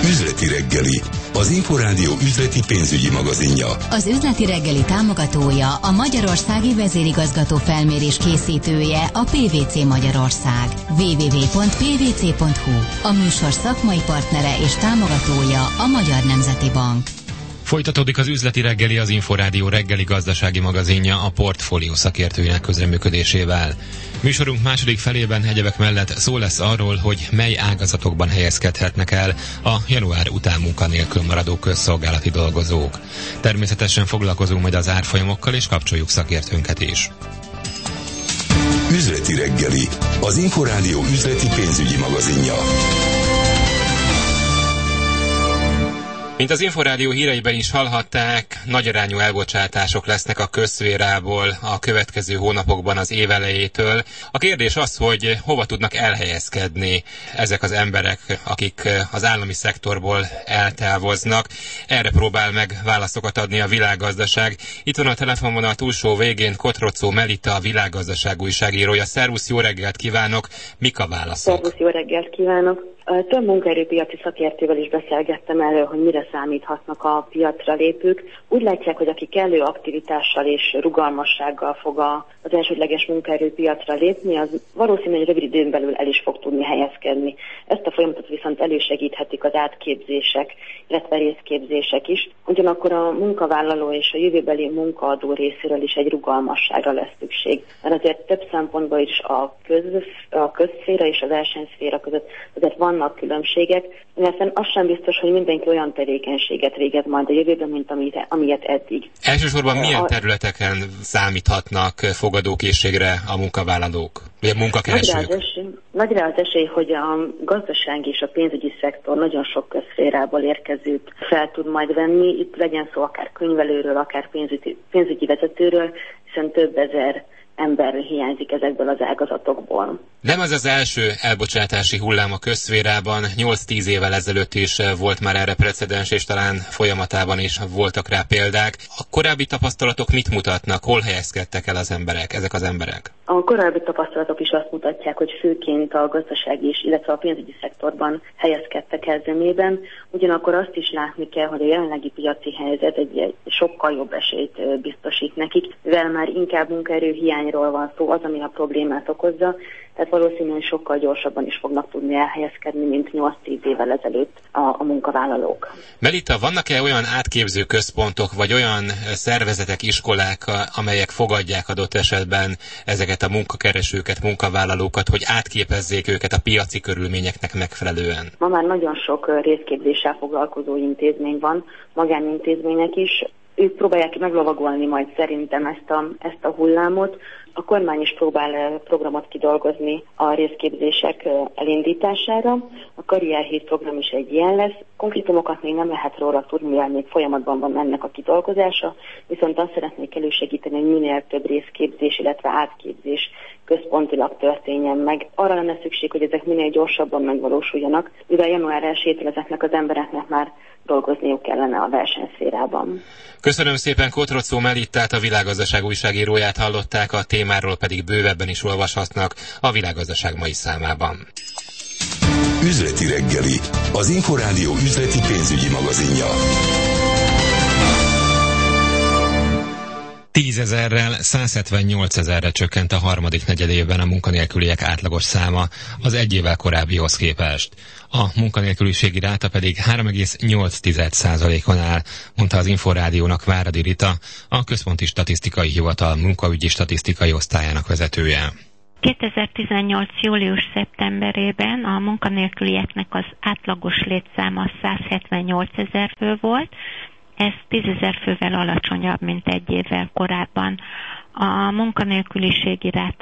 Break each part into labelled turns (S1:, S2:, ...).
S1: Üzleti reggeli, az Inforádió üzleti pénzügyi magazinja.
S2: Az Üzleti reggeli támogatója, a Magyarországi Vezérigazgató Felmérés készítője, a PwC Magyarország. www.pwc.hu. A műsor szakmai partnere és támogatója a Magyar Nemzeti Bank.
S3: Folytatódik az Üzleti reggeli, az Inforádió reggeli gazdasági magazinja a Portfólió szakértőinek közreműködésével. Műsorunk második felében egyebek mellett szó lesz arról, hogy mely ágazatokban helyezkedhetnek el a január után munkanélkül maradó közszolgálati dolgozók. Természetesen foglalkozunk majd az árfolyamokkal és kapcsoljuk szakértőnket is.
S1: Üzleti reggeli, az Inforádió üzleti pénzügyi magazinja.
S3: Mint az Inforádió híreiben is hallhatták, nagyarányú elbocsátások lesznek a közszférából a következő hónapokban az év elejétől. A kérdés az, hogy hova tudnak elhelyezkedni ezek az emberek, akik az állami szektorból eltávoznak. Erre próbál meg válaszokat adni a Világgazdaság. Itt van a telefonvonal túlsó végén Kotrocó Melita, a Világgazdaság újságírója. Szervusz, jó reggelt kívánok! Mik a válaszok?
S4: Szervusz, jó reggelt kívánok! Több munkaerőpiaci szakértővel is beszélgettem erről, hogy mire számíthatnak a piacra lépők. Úgy látják, hogy aki kellő aktivitással és rugalmassággal fog az elsődleges munkaerőpiacra lépni, az valószínű, hogy rövid időn belül el is fog tudni helyezkedni. Ezt a folyamatot viszont elősegíthetik az átképzések, illetve részképzések is. Ugyanakkor a munkavállaló és a jövőbeli munkaadó részéről is egy rugalmasságra lesz szükség. Mert azért több szempontból is a közszféra és a versenyszféra között azért vannak különbségek, illetve az sem biztos, hogy mindenki olyan tevékenységet végez majd a jövőben, mint amilyet eddig.
S3: Elsősorban milyen területeken számíthatnak fogadókészségre a munkavállalók, vagy a munkakeresők?
S4: Nagyra az esély, hogy a gazdasági és a pénzügyi szektor nagyon sok közszférából érkezőt fel tud majd venni. Itt legyen szó akár könyvelőről, akár pénzügyi vezetőről, hiszen több ezer ember hiányzik ezekből az ágazatokból.
S3: Nem az az első elbocsátási hullám a közszférában, 8-10 évvel ezelőtt is volt már erre precedens, és talán folyamatában is voltak rá példák. A korábbi tapasztalatok mit mutatnak? Hol helyezkedtek el ezek az emberek?
S4: A korábbi tapasztalatok is azt mutatják, hogy főként a gazdasági és, illetve a pénzügyi szektorban helyezkedtek el zömében. Ugyanakkor azt is látni kell, hogy a jelenlegi piaci helyzet egy sokkal jobb esélyt biztosít nekik, mivel már inkább munkaerőhiányról van szó, az, ami a problémát okozza, tehát valószínűleg sokkal gyorsabban is fognak tudni elhelyezkedni, mint 8-10 évvel ezelőtt a munkavállalók.
S3: Melita, vannak-e olyan átképző központok, vagy olyan szervezetek, iskolák, amelyek fogadják adott esetben ezeket a munkakeresőket, munkavállalókat, hogy átképezzék őket a piaci körülményeknek megfelelően? Ma
S4: már nagyon sok részképzéssel foglalkozó intézmény van, magánintézmények is. Ők próbálják meglovagolni majd szerintem ezt a hullámot. A kormány is próbál programot kidolgozni a részképzések elindítására. A karrierhíd program is egy ilyen lesz. Konkrétumokat még nem lehet róla tudni, mivel még folyamatban van ennek a kidolgozása, viszont azt szeretnék elősegíteni, hogy minél több részképzés, illetve átképzés központilag történjen meg. Arra lenne szükség, hogy ezek minél gyorsabban megvalósuljanak, mivel január 1-től ezeknek az embereknek már dolgozniuk kellene a versenyszférában.
S3: Köszönöm szépen, Kotrocó Melitát, a Világgazdaság újságíróját hallották, a témáról pedig bővebben is olvashatnak a Világgazdaság mai számában.
S1: Üzleti reggeli, az Inforádió üzleti pénzügyi magazinja.
S3: 10 000-rel 178 000-re csökkent a harmadik negyedévben a munkanélküliek átlagos száma az egy évvel korábbihoz képest. A munkanélküliségi ráta pedig 3,8%-on áll, mondta az Inforádiónak Váradi Rita, a Központi Statisztikai Hivatal munkaügyi statisztikai osztályának vezetője.
S5: 2018. július-szeptemberében a munkanélkülieknek az átlagos létszáma 178 000 fő volt, ez 10 000 fővel alacsonyabb, mint egy évvel korábban. A munkanélküliségi ráta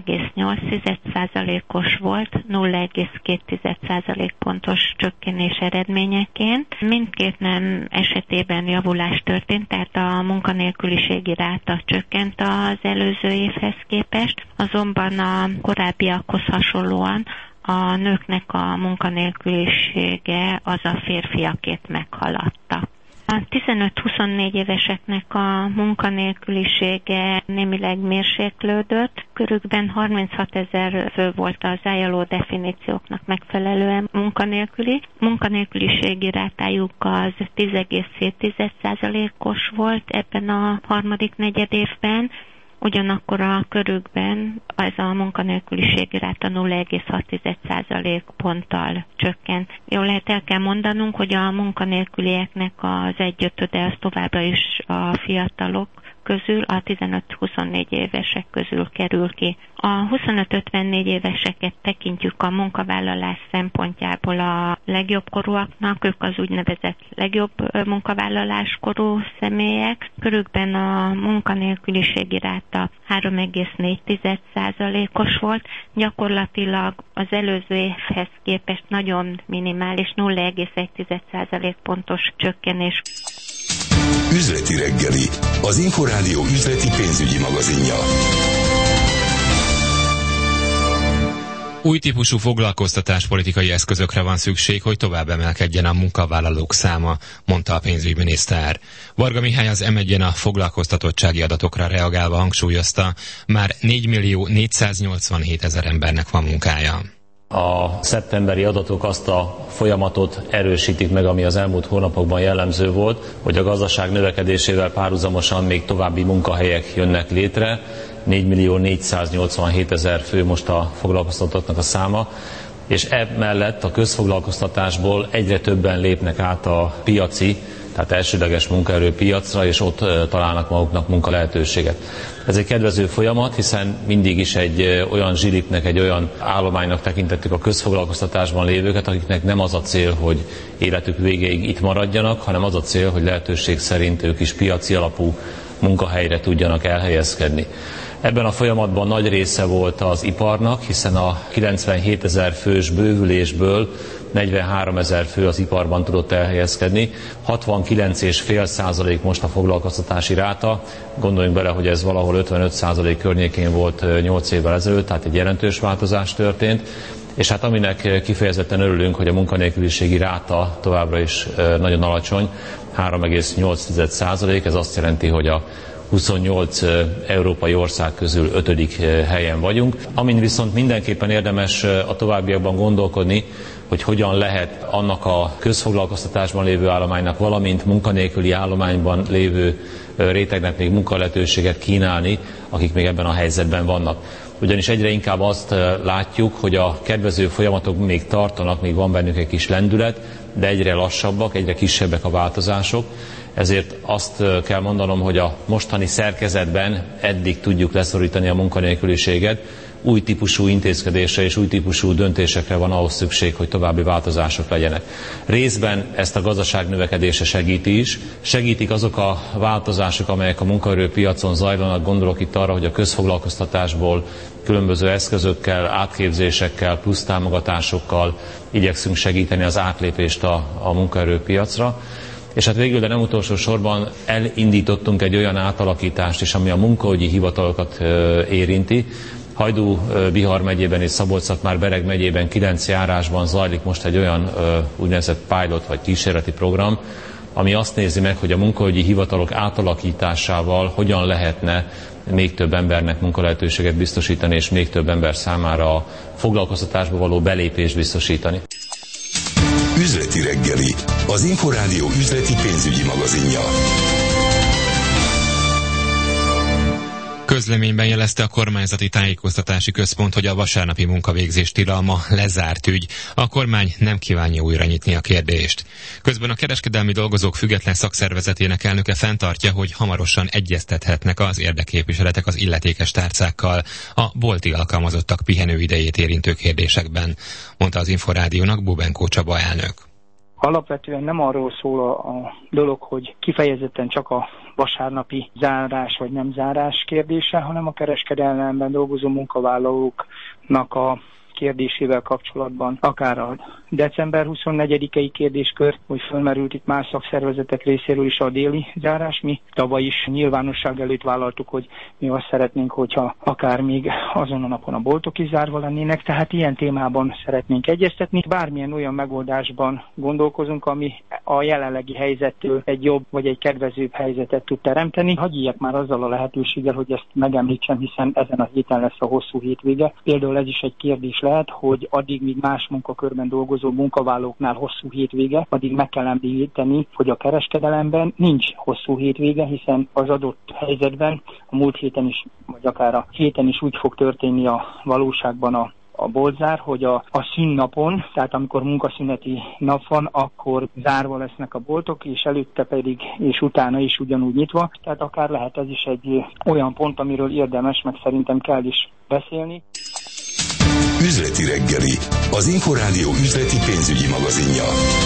S5: 3,8%-os volt, 0,2% pontos csökkenés eredményeként. Mindkét nem esetében javulás történt, tehát a munkanélküliségi ráta csökkent az előző évhez képest, azonban a korábbiakhoz hasonlóan a nőknek a munkanélkülisége az a férfiakét meghaladta. A 15-24 éveseknek a munkanélkülisége némileg mérséklődött. Körükben 36 000 fő volt az ILO definícióknak megfelelően munkanélküli. Munkanélküliségi rátájuk az 10,7%-os volt ebben a harmadik negyedévben. Ugyanakkor a körükben ez a munkanélküliségi ráta 0,6% ponttal csökkent. Jól lehet, el kell mondanunk, hogy a munkanélkülieknek az 1/5 az továbbra is a fiatalok közül, a 15-24 évesek közül kerül ki. A 25-54 éveseket tekintjük a munkavállalás szempontjából a legjobb korúaknak, ők az úgynevezett legjobb munkavállaláskorú személyek. Körükben a munkanélküliségi ráta 3,4%-os volt, gyakorlatilag az előző évhez képest nagyon minimális 0,1% pontos csökkenés.
S1: Üzleti reggeli, az Inforádió üzleti pénzügyi magazinja.
S3: Új típusú foglalkoztatáspolitikai eszközökre van szükség, hogy tovább emelkedjen a munkavállalók száma, mondta a pénzügyminiszter. Varga Mihály az M1-en a foglalkoztatottsági adatokra reagálva hangsúlyozta, már 4.487.000 embernek van munkája.
S6: A szeptemberi adatok azt a folyamatot erősítik meg, ami az elmúlt hónapokban jellemző volt, hogy a gazdaság növekedésével párhuzamosan még további munkahelyek jönnek létre. 4.487.000 fő most a foglalkoztatottaknak a száma, és emellett a közfoglalkoztatásból egyre többen lépnek át a piaci, tehát elsődleges munkaerőpiacra, és ott találnak maguknak munkalehetőséget. Ez egy kedvező folyamat, hiszen mindig is egy olyan zsilipnek, egy olyan állománynak tekintettük a közfoglalkoztatásban lévőket, akiknek nem az a cél, hogy életük végéig itt maradjanak, hanem az a cél, hogy lehetőség szerint ők is piaci alapú munkahelyre tudjanak elhelyezkedni. Ebben a folyamatban nagy része volt az iparnak, hiszen a 97 000 fős bővülésből 43 000 fő az iparban tudott elhelyezkedni. 69,5% most a foglalkoztatási ráta. Gondoljunk bele, hogy ez valahol 55% környékén volt 8 évvel ezelőtt, tehát egy jelentős változás történt. És hát aminek kifejezetten örülünk, hogy a munkanélküliségi ráta továbbra is nagyon alacsony, 3,8%. Ez azt jelenti, hogy a 28 európai ország közül 5. helyen vagyunk. Amin viszont mindenképpen érdemes a továbbiakban gondolkodni, hogy hogyan lehet annak a közfoglalkoztatásban lévő állománynak, valamint munkanélküli állományban lévő rétegnek még munkalehetőséget kínálni, akik még ebben a helyzetben vannak. Ugyanis egyre inkább azt látjuk, hogy a kedvező folyamatok még tartanak, még van bennük egy kis lendület, de egyre lassabbak, egyre kisebbek a változások. Ezért azt kell mondanom, hogy a mostani szerkezetben eddig tudjuk leszorítani a munkanélküliséget, új típusú intézkedésre és új típusú döntésekre van ahhoz szükség, hogy további változások legyenek. Részben ezt a gazdaság növekedése segíti is. Segítik azok a változások, amelyek a munkaerőpiacon zajlanak. Gondolok itt arra, hogy a közfoglalkoztatásból különböző eszközökkel, átképzésekkel, plusz támogatásokkal igyekszünk segíteni az átlépést a munkaerőpiacra. És hát végül, de nem utolsó sorban elindítottunk egy olyan átalakítást is, ami a munkaügyi hivatalokat érinti. Hajdú-Bihar megyében és Szabolcs-Szatmár-Bereg megyében 9 járásban zajlik most egy olyan úgynevezett pilot vagy kísérleti program, ami azt nézi meg, hogy a munkaügyi hivatalok átalakításával hogyan lehetne még több embernek munkalehetőséget biztosítani, és még több ember számára a foglalkoztatásba való belépést biztosítani.
S1: Üzleti reggeli, az Inforádió üzleti pénzügyi magazinja.
S3: Közleményben jelezte a kormányzati tájékoztatási központ, hogy a vasárnapi munkavégzés tilalma lezárt ügy. A kormány nem kívánja újra nyitni a kérdést. Közben a kereskedelmi dolgozók független szakszervezetének elnöke fenntartja, hogy hamarosan egyeztethetnek az érdekképviseletek az illetékes tárcákkal a bolti alkalmazottak pihenőidejét érintő kérdésekben, mondta az Inforádiónak Bubenkó Csaba elnök.
S7: Alapvetően nem arról szól a dolog, hogy kifejezetten csak a vasárnapi zárás vagy nem zárás kérdése, hanem a kereskedelemben dolgozó munkavállalóknak a kérdésével kapcsolatban, akár a december 24-i kérdéskör, hogy fölmerült itt más szakszervezetek részéről is a déli zárás. Mi tavaly is nyilvánosság előtt vállaltuk, hogy mi azt szeretnénk, hogyha akár még azon a napon a boltok is zárva lennének, tehát ilyen témában szeretnénk egyeztetni. Bármilyen olyan megoldásban gondolkozunk, ami a jelenlegi helyzettől egy jobb vagy egy kedvezőbb helyzetet tud teremteni. Hagyják már azzal a lehetőséggel, hogy ezt megemlítsem, hiszen ezen a héten lesz a hosszú hétvége. Például ez is egy kérdés lehet, hogy addig, míg más munkakörben dolgozó munkavállalóknál hosszú hétvége, addig meg kell említeni, hogy a kereskedelemben nincs hosszú hétvége, hiszen az adott helyzetben a múlt héten is, vagy akár a héten is úgy fog történni a valóságban a boltzár, hogy a szünnapon, tehát amikor munkaszüneti nap van, akkor zárva lesznek a boltok, és előtte pedig, és utána is ugyanúgy nyitva. Tehát akár lehet ez is egy olyan pont, amiről érdemes, meg szerintem kell is beszélni.
S1: Üzleti reggeli, az Inforádió üzleti pénzügyi magazinja.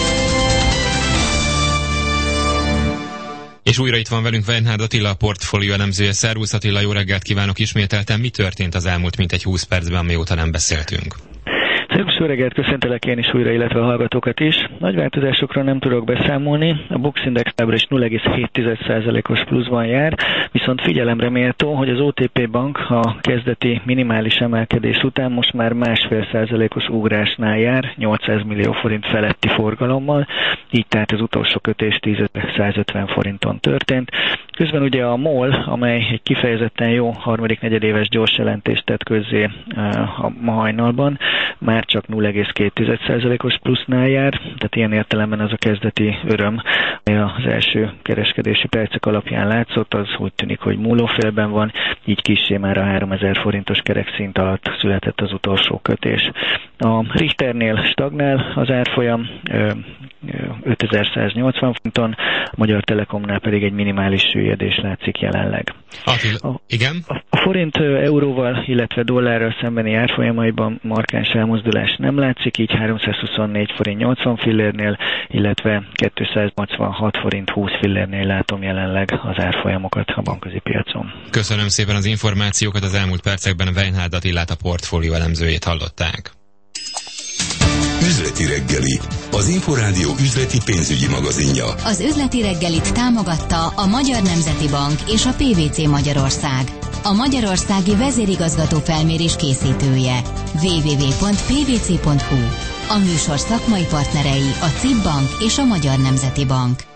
S3: És újra itt van velünk Weinhard Attila, a portfólió elemzője. Szervusz Attila, jó reggelt kívánok ismételten. Mi történt az elmúlt mintegy 20 percben, mióta nem beszéltünk?
S8: Szervusz, jó reggelt, köszöntelek én is újra, illetve a hallgatókat is. Nagy változásokról nem tudok beszámolni. A Bux Index tábra is 0,7%-os pluszban jár, viszont figyelemre méltó, hogy az OTP Bank a kezdeti minimális emelkedés után most már 1,5%-os ugrásnál jár, 800 millió forint feletti forgalommal, így tehát az utolsó kötés 10.150 forinton történt. Közben ugye a MOL, amely egy kifejezetten jó harmadik negyedéves gyors jelentést tett közzé a ma hajnalban, már csak 0,2%-os plusznál jár, tehát ilyen értelemben az a kezdeti öröm, ami az első kereskedési percek alapján látszott, az úgy tűnik, hogy múlófélben van, így kissé már a 3000 forintos kerekszint alatt született az utolsó kötés. A Richternél stagnál az árfolyam 5180 forinton, a Magyar Telekomnál pedig egy minimális süllyedés látszik jelenleg.
S3: Igen?
S8: A forint euróval, illetve dollárral szembeni árfolyamaiban markáns elmozdulás nem látszik, így 324 forint 80 fillérnél, illetve 286 forint 20 fillérnél látom jelenleg az árfolyamokat a bankközi piacon.
S3: Köszönöm szépen az információkat, az elmúlt percekben Weinhard Attilát, a portfólió elemzőjét hallották.
S1: Üzleti reggeli, az Inforádió üzleti pénzügyi magazinja.
S2: Az üzleti reggelit támogatta a Magyar Nemzeti Bank és a PVC Magyarország. A magyarországi vezérigazgató felmérés készítője. www.pvc.hu. A műsor szakmai partnerei a CIB Bank és a Magyar Nemzeti Bank.